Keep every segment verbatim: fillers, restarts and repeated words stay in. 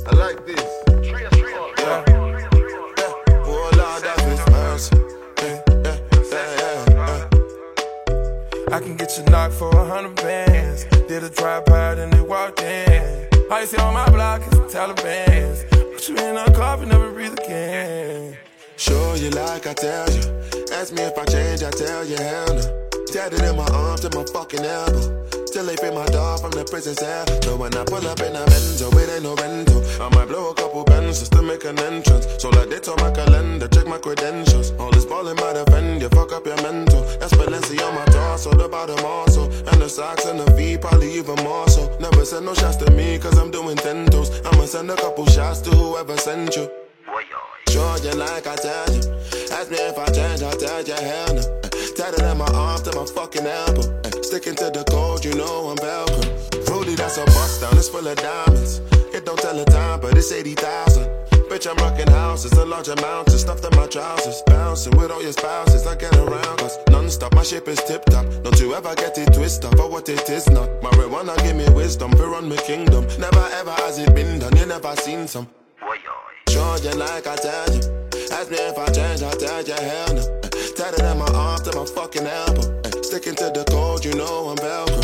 I like this. Yeah. Oh Lord, that is mercy. Yeah, yeah, yeah, yeah. I can get you knocked for a hundred bands. Did a tripod and they walked in. All you see on my block is the Taliban's. Put you in a coffin, never breathe again. Sure you like I tell you. Ask me if I change, I tell you hell no. Tatted in my arm to my fucking elbow. Till they free my dog from the prison cell. So when I pull up in a Benzo, it ain't no rental. I might blow a couple pens just to make an entrance. So like they told my calendar, check my credentials. All this ballin' might offend you, fuck up your mental. That's Balenciaga on my torso, the bottom also. And the socks and the feet, probably even more so. Never send no shots to me, cause I'm doing ten toes. I'ma send a couple shots to whoever sent you. Sure you like I tell you. Ask me if I change, I tell you hell no. Tatted in my arm to my fucking elbow. Sticking to the code, you know I'm Velcro. Rudy, that's a bust down, it's full of diamonds. It don't tell the time, but it's eighty thousand. Bitch, I'm rocking houses, a large amount of stuff in my trousers. Bouncing with all your spouses, I get around. Cause non-stop, my ship is tip-top. Don't you ever get it twisted for what it is not. Marijuana give me wisdom, to run my kingdom. Never ever has it been done, you never seen some. Sure you like I tell you. Ask me if I change, I tell you hell no. Tatted in my arm to my fucking elbow. Sticking to the code, you know I'm Velcro.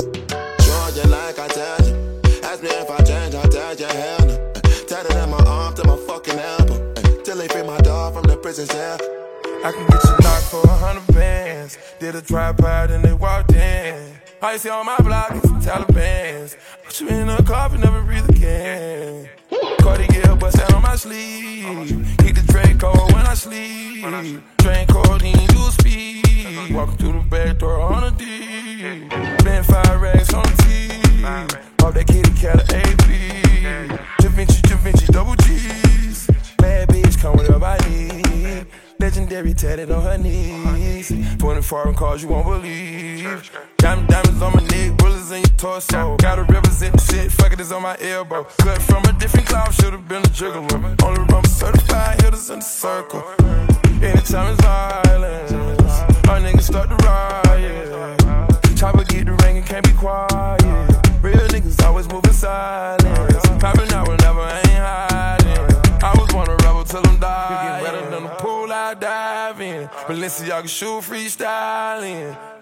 Sure you like I tell you. Ask me if I change, I tell you hell no. Tatted in my arm to my fucking elbow. Till they free my dog from the prison cell. I can get you knocked for a hundred bands. Did a tripod and they walked in. All you see on my block is the Taliban's. Put you in a coffin, never breathe again. Cartier bustin' on my sleeve. Keep the Draco when I sleep. Drink codeine, use speed. Walking through the back door on a D. Been five racks on the T. Off that kitty cat of A B. Da Vinci, Da Vinci, double G's. Bad bitch, come whatever I need. Legendary tatted on her knees. Twenty foreign cars you won't believe. Diamond diamonds on my neck, bullets in your torso. Gotta represent the shit, fuck it is on my elbow. Cut from a different cloud, should've been a juggler. Only rumble certified, hitters in the circle. Anytime it's violence, our niggas start to riot. Chopper get the ring and can't be quiet. Real niggas always moving silent. Popping out whenever I ain't hiding. I was born a rebel till I'm dying. You get wetter than the pool I dive in. Balenciaga shoe freestyling.